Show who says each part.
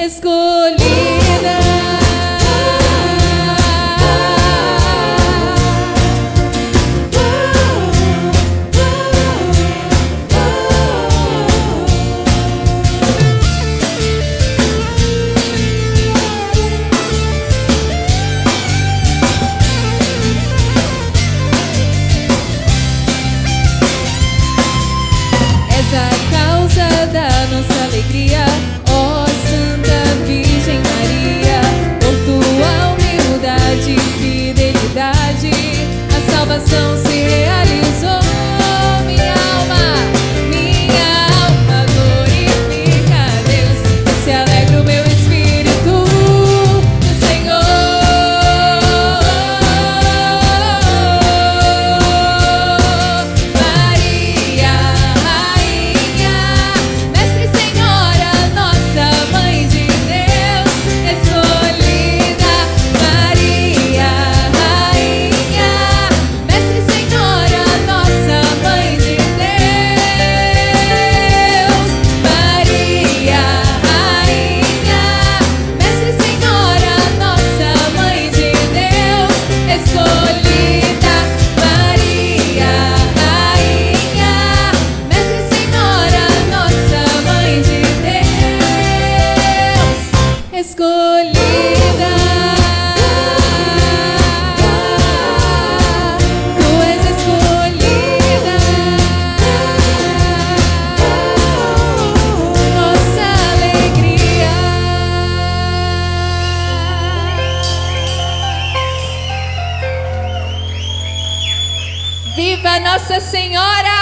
Speaker 1: escolhida. Da nossa alegria, ó Santa Virgem Maria, por tua humildade e fidelidade, a salvação se realizou. Minha alma glorifica a Deus, e se alegra o meu espírito no Senhor. Maria, Rainha, Mestre, Senhora, nossa Mãe de Deus, escolhida. Maria, Rainha, Mestre, Senhora, nossa Mãe de Deus. Maria, Rainha, Mestre, Senhora, nossa Mãe de Deus, escolhida. Maria, Rainha, Mestre, Senhora, nossa Mãe de Deus, escolhida. Tu és escolhida, nossa alegria. Viva Nossa Senhora!